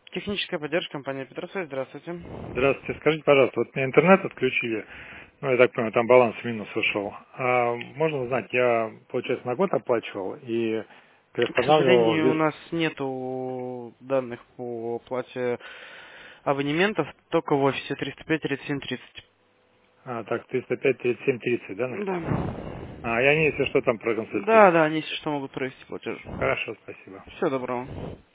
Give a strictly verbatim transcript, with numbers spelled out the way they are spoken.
Техническая поддержка, компания Петросвязь, здравствуйте. Здравствуйте. Скажите, пожалуйста, вот мне интернет отключили, ну, я так понимаю, там баланс в минус ушел. А можно узнать, я, получается, на год оплачивал и К приостанавливал сожалению, у без... нас нету данных по оплате абонементов, только в офисе триста пять тридцать семь тридцать. А, так, триста пять тридцать семь тридцать, да, Да. написано? А, и они, если что, там Да, проконсультируют. да, они если что могут провести платеж. Хорошо, спасибо. Всего доброго.